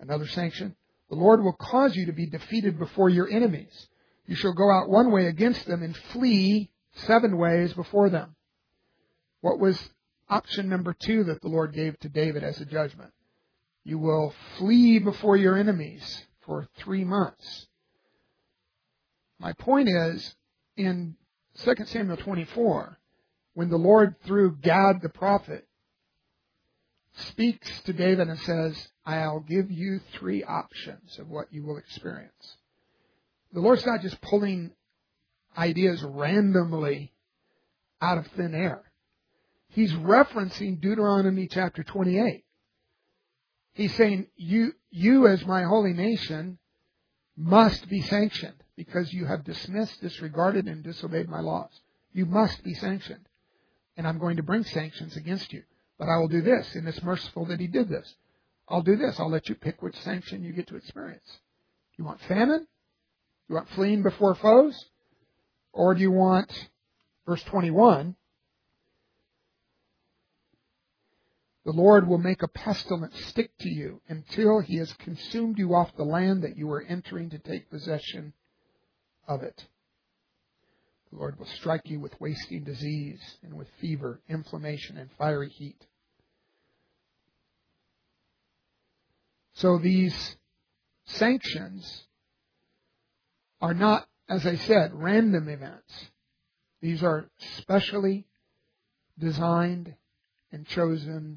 Another sanction. The Lord will cause you to be defeated before your enemies. You shall go out one way against them and flee 7 ways before them. What was option number 2 that the Lord gave to David as a judgment? You will flee before your enemies for 3 months. My point is, in 2 Samuel 24, when the Lord, through Gad the prophet, speaks to David and says, I'll give you 3 options of what you will experience. The Lord's not just pulling ideas randomly out of thin air. He's referencing Deuteronomy chapter 28. He's saying, you as my holy nation must be sanctioned because you have dismissed, disregarded, and disobeyed my laws. You must be sanctioned. And I'm going to bring sanctions against you. But I will do this, and it's merciful that he did this. I'll do this. I'll let you pick which sanction you get to experience. Do you want famine? Do you want fleeing before foes? Or do you want, verse 21, the Lord will make a pestilence stick to you until he has consumed you off the land that you are entering to take possession of it. The Lord will strike you with wasting disease and with fever, inflammation, and fiery heat. So these sanctions are not, as I said, random events. These are specially designed and chosen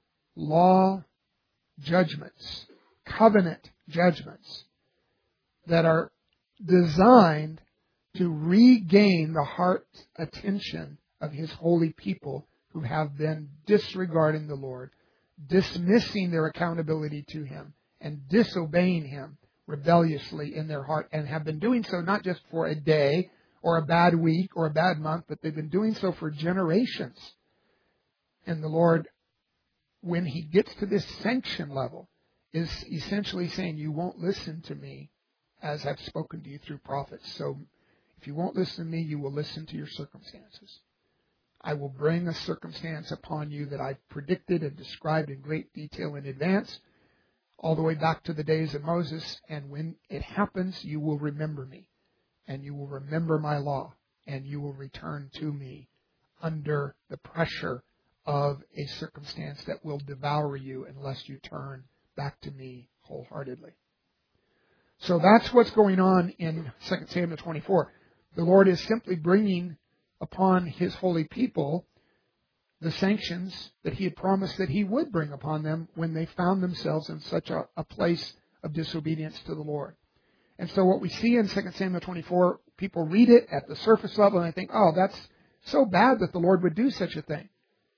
law judgments, covenant judgments that are designed to regain the heart's attention of his holy people who have been disregarding the Lord, dismissing their accountability to him, and disobeying him rebelliously in their heart, and have been doing so not just for a day or a bad week or a bad month, but they've been doing so for generations. And the Lord, when he gets to this sanction level, is essentially saying, you won't listen to me as I've spoken to you through prophets. So if you won't listen to me, you will listen to your circumstances. I will bring a circumstance upon you that I've predicted and described in great detail in advance, all the way back to the days of Moses. And when it happens, you will remember me, and you will remember my law, and you will return to me under the pressure of a circumstance that will devour you unless you turn back to me wholeheartedly. So that's what's going on in 2 Samuel 24. The Lord is simply bringing upon his holy people the sanctions that he had promised that he would bring upon them when they found themselves in such a place of disobedience to the Lord. And so what we see in 2 Samuel 24, people read it at the surface level and they think, oh, that's so bad that the Lord would do such a thing.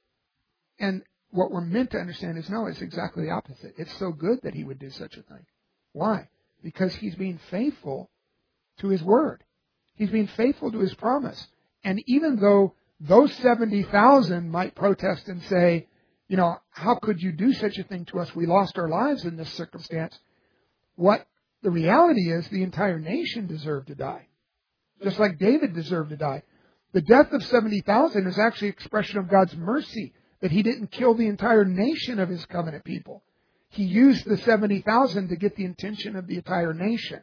And what we're meant to understand is, no, it's exactly the opposite. It's so good that he would do such a thing. Why? Because he's being faithful to his word. He's being faithful to his promise. And even though those 70,000 might protest and say, you know, how could you do such a thing to us? We lost our lives in this circumstance. What the reality is, the entire nation deserved to die. Just like David deserved to die. The death of 70,000 is actually an expression of God's mercy, that he didn't kill the entire nation of his covenant people. He used the 70,000 to get the attention of the entire nation.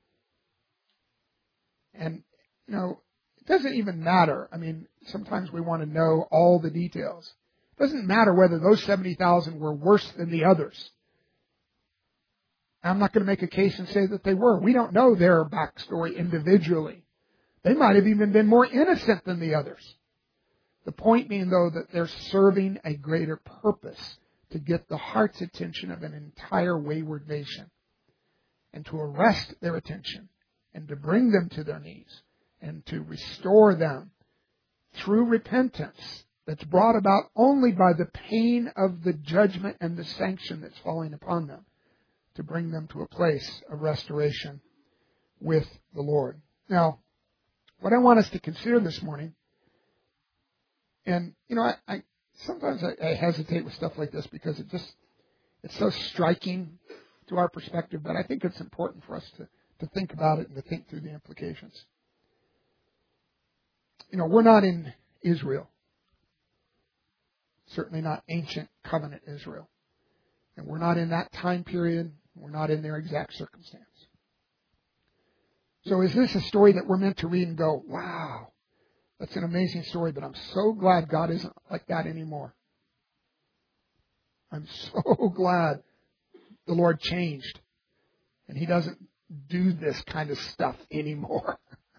And, you know, it doesn't even matter. I mean, sometimes we want to know all the details. It doesn't matter whether those 70,000 were worse than the others. I'm not going to make a case and say that they were. We don't know their backstory individually. They might have even been more innocent than the others. The point being, though, that they're serving a greater purpose to get the heart's attention of an entire wayward nation and to arrest their attention and to bring them to their knees and to restore them through repentance that's brought about only by the pain of the judgment and the sanction that's falling upon them, to bring them to a place of restoration with the Lord. Now, what I want us to consider this morning, and, you know, I sometimes I hesitate with stuff like this because it's so striking to our perspective, but I think it's important for us to think about it and to think through the implications. You know, we're not in Israel. Certainly not ancient covenant Israel. And we're not in that time period. We're not in their exact circumstance. So is this a story that we're meant to read and go, wow, that's an amazing story, but I'm so glad God isn't like that anymore. I'm so glad the Lord changed and He doesn't do this kind of stuff anymore.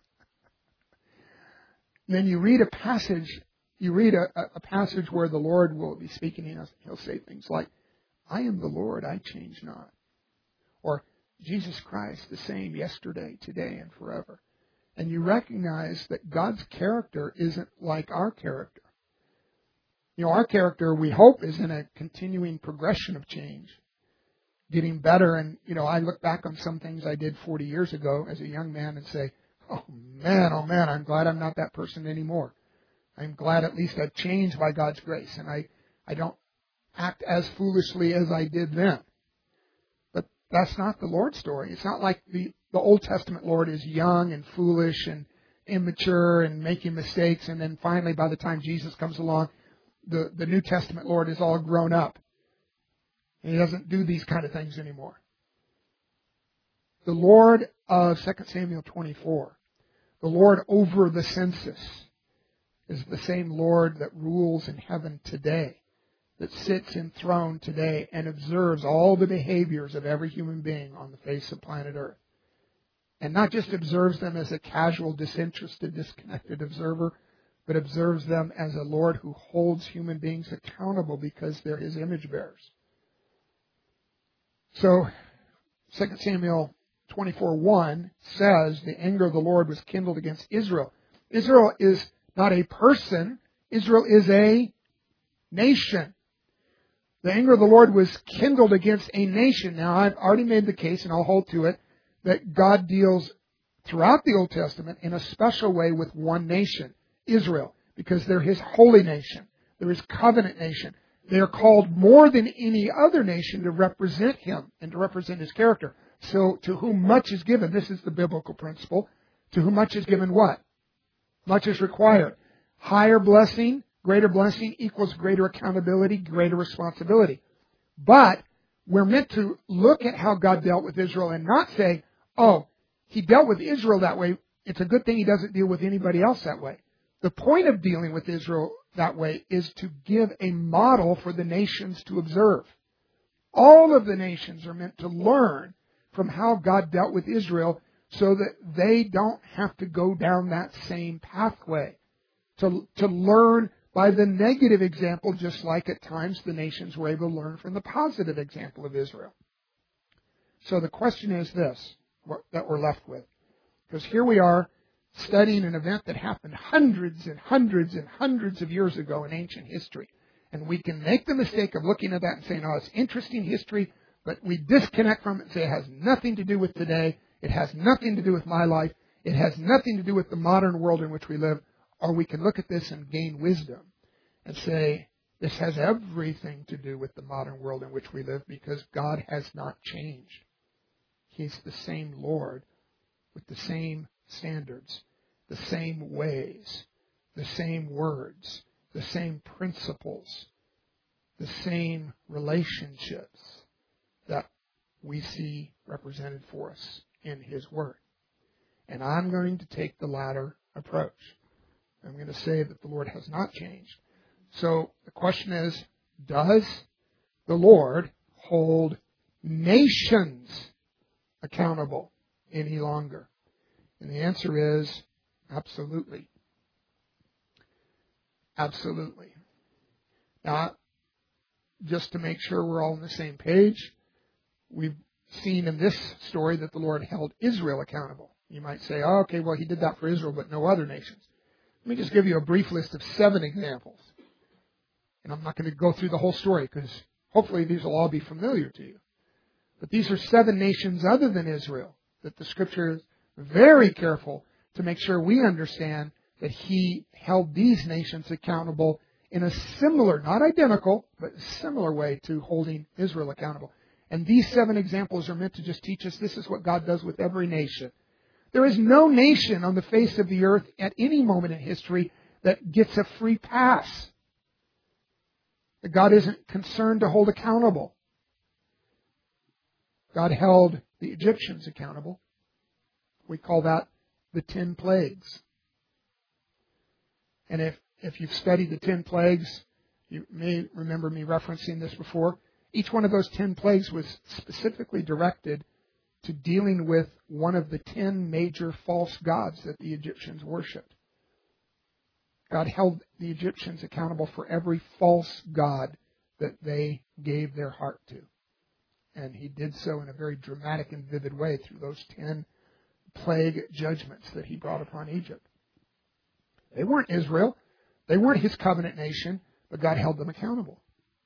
Then you read a passage, a passage where the Lord will be speaking and He'll say things like, I am the Lord, I change not. Or Jesus Christ, the same yesterday, today, and forever. And you recognize that God's character isn't like our character. You know, our character, we hope, is in a continuing progression of change, getting better. And, you know, I look back on some things I did 40 years ago as a young man and say, oh man, I'm glad I'm not that person anymore. I'm glad at least I've changed by God's grace, and I don't act as foolishly as I did then. But that's not the Lord's story. It's not like the Old Testament Lord is young and foolish and immature and making mistakes, and then finally by the time Jesus comes along, the New Testament Lord is all grown up. And He doesn't do these kind of things anymore. The Lord of 2 Samuel 24, the Lord over the census, is the same Lord that rules in heaven today, that sits enthroned today and observes all the behaviors of every human being on the face of planet Earth. And not just observes them as a casual, disinterested, disconnected observer, but observes them as a Lord who holds human beings accountable because they're His image bearers. So, 2 Samuel 24:1 says, the anger of the Lord was kindled against Israel. Israel is not a person. Israel is a nation. The anger of the Lord was kindled against a nation. Now, I've already made the case, and I'll hold to it, that God deals throughout the Old Testament in a special way with one nation, Israel, because they're His holy nation. They're His covenant nation. They are called more than any other nation to represent Him and to represent His character. So, to whom much is given, this is the biblical principle, to whom much is given what? Much is required. Higher blessing, greater blessing equals greater accountability, greater responsibility. But we're meant to look at how God dealt with Israel and not say, oh, He dealt with Israel that way. It's a good thing He doesn't deal with anybody else that way. The point of dealing with Israel that way is to give a model for the nations to observe. All of the nations are meant to learn from how God dealt with Israel so that they don't have to go down that same pathway. To learn by the negative example, just like at times the nations were able to learn from the positive example of Israel. So the question is this, that we're left with. Because here we are studying an event that happened hundreds and hundreds and hundreds of years ago in ancient history. And we can make the mistake of looking at that and saying, oh, it's interesting history, but we disconnect from it and say it has nothing to do with today. It has nothing to do with my life. It has nothing to do with the modern world in which we live. Or we can look at this and gain wisdom and say, this has everything to do with the modern world in which we live because God has not changed. He's the same Lord with the same standards, the same ways, the same words, the same principles, the same relationships that we see represented for us in His Word. And I'm going to take the latter approach. I'm going to say that the Lord has not changed. So the question is, does the Lord hold nations accountable any longer? And the answer is absolutely. Absolutely. Now, just to make sure we're all on the same page, we've seen in this story that the Lord held Israel accountable. You might say, oh, okay, well, He did that for Israel, but no other nations. Let me just give you a brief list of 7 examples. And I'm not going to go through the whole story because hopefully these will all be familiar to you. But these are 7 nations other than Israel that the Scripture is very careful to make sure we understand that He held these nations accountable in a similar, not identical, but similar way to holding Israel accountable. And these 7 examples are meant to just teach us this is what God does with every nation. There is no nation on the face of the earth at any moment in history that gets a free pass. That God isn't concerned to hold accountable. God held the Egyptians accountable. We call that the 10 plagues. And if you've studied the 10 plagues, you may remember me referencing this before. Each one of those 10 plagues was specifically directed to dealing with one of the 10 major false gods that the Egyptians worshipped. God held the Egyptians accountable for every false god that they gave their heart to. And He did so in a very dramatic and vivid way through those 10 plague judgments that He brought upon Egypt. They weren't Israel. They weren't His covenant nation, but God held them accountable.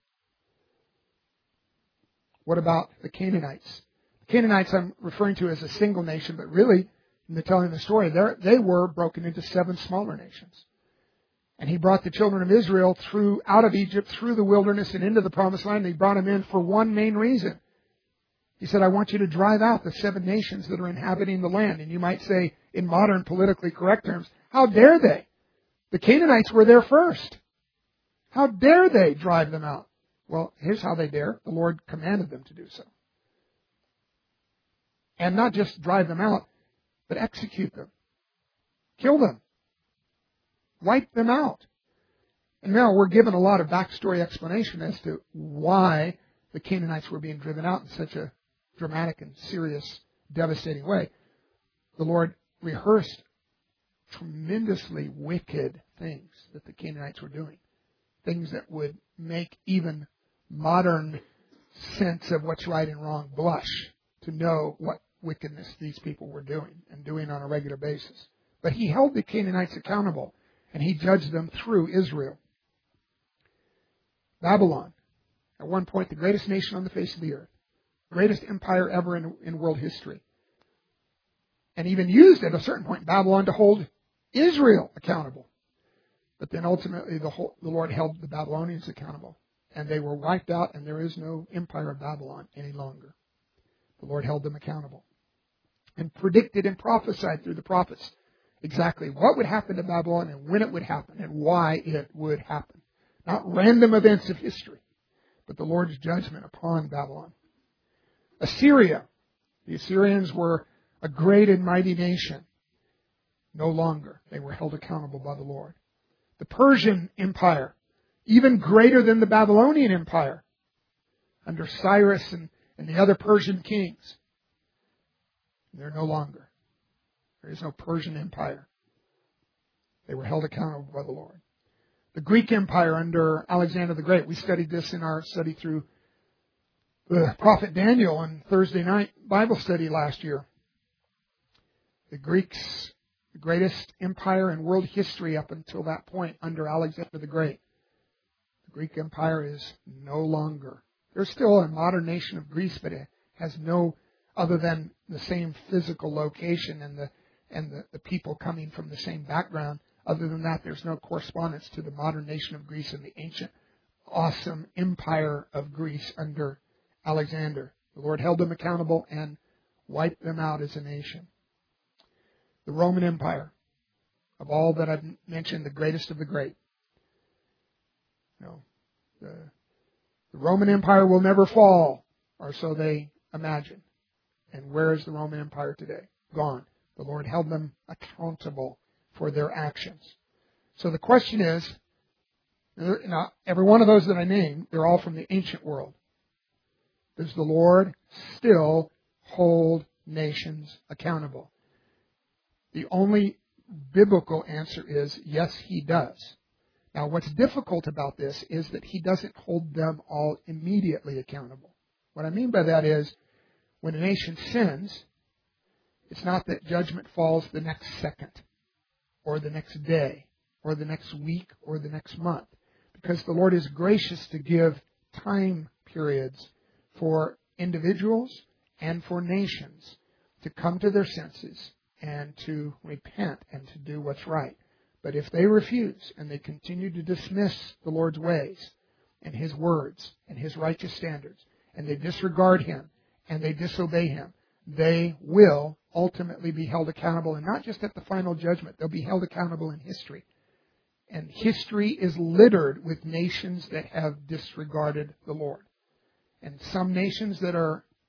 What about the Canaanites? The Canaanites I'm referring to as a single nation, but really, in the telling of the story, they were broken into 7 smaller nations. And He brought the children of Israel out of Egypt, through the wilderness and into the promised land. And He brought them in for one main reason. He said, I want you to drive out the 7 nations that are inhabiting the land. And you might say, in modern politically correct terms, how dare they? The Canaanites were there first. How dare they drive them out? Well, here's how they dare. The Lord commanded them to do so. And not just drive them out, but execute them. Kill them. Wipe them out. And now we're given a lot of backstory explanation as to why the Canaanites were being driven out in such a dramatic and serious, devastating way. The Lord rehearsed tremendously wicked things that the Canaanites were doing. Things that would make even modern sense of what's right and wrong blush to know what wickedness these people were doing and doing on a regular basis. But He held the Canaanites accountable, and He judged them through Israel. Babylon, at one point the greatest nation on the face of the earth, greatest empire ever in world history, and even used at a certain point Babylon to hold Israel accountable. But then ultimately the Lord held the Babylonians accountable, and they were wiped out, and there is no empire of Babylon any longer. The Lord held them accountable and predicted and prophesied through the prophets exactly what would happen to Babylon and when it would happen and why it would happen. Not random events of history, but the Lord's judgment upon Babylon. Assyria. The Assyrians were a great and mighty nation. No longer. They were held accountable by the Lord. The Persian Empire, even greater than the Babylonian Empire, under Cyrus and the other Persian kings. They're no longer. There is no Persian Empire. They were held accountable by the Lord. The Greek Empire under Alexander the Great. We studied this in our study through the prophet Daniel on Thursday night Bible study last year. The Greeks, the greatest empire in world history up until that point under Alexander the Great. The Greek Empire is no longer. There's still a modern nation of Greece, but it has no other than the same physical location and the people coming from the same background. Other than that, there's no correspondence to the modern nation of Greece and the ancient, awesome empire of Greece under Alexander. The Lord held them accountable and wiped them out as a nation. The Roman Empire, of all that I've mentioned, the greatest of the great. The Roman Empire will never fall, or so they imagine. And where is the Roman Empire today? Gone. The Lord held them accountable for their actions. So the question is, now, every one of those that I named, they're all from the ancient world. Does the Lord still hold nations accountable? The only biblical answer is yes, He does. Now, what's difficult about this is that He doesn't hold them all immediately accountable. What I mean by that is, when a nation sins, it's not that judgment falls the next second, or the next day, or the next week, or the next month. Because the Lord is gracious to give time periods for individuals and for nations to come to their senses and to repent and to do what's right. But if they refuse and they continue to dismiss the Lord's ways and His words and His righteous standards, and they disregard Him and they disobey Him, they will ultimately be held accountable, and not just at the final judgment. They'll be held accountable in history. And history is littered with nations that have disregarded the Lord. And some nations that are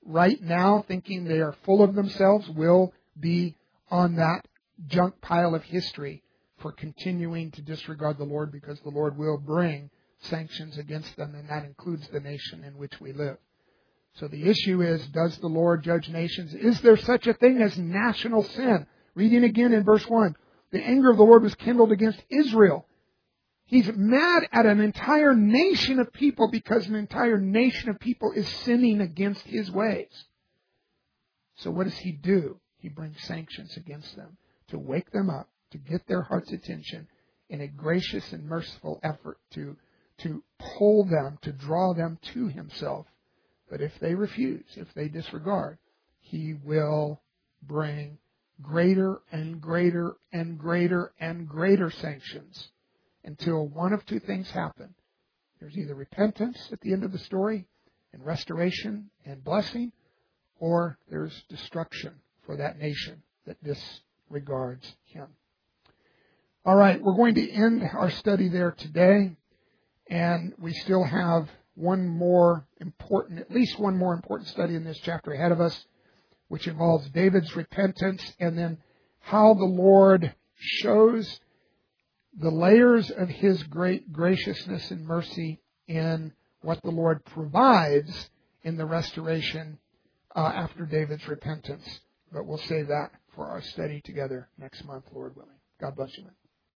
right now thinking they are full of themselves will be on that junk pile of history for continuing to disregard the Lord, because the Lord will bring sanctions against them, and that includes the nation in which we live. So the issue is, does the Lord judge nations? Is there such a thing as national sin? Reading again in verse 1, the anger of the Lord was kindled against Israel. He's mad at an entire nation of people because an entire nation of people is sinning against His ways. So what does He do? He brings sanctions against them to wake them up, to get their heart's attention in a gracious and merciful effort to pull them, to draw them to Himself. But if they refuse, if they disregard, He will bring greater and greater and greater and greater sanctions until one of two things happen. There's either repentance at the end of the story and restoration and blessing, or there's destruction for that nation that disregards Him. All right, we're going to end our study there today, and we still have at least one more important study in this chapter ahead of us, which involves David's repentance and then how the Lord shows the layers of His great graciousness and mercy in what the Lord provides in the restoration after David's repentance. But we'll save that for our study together next month, Lord willing. God bless you.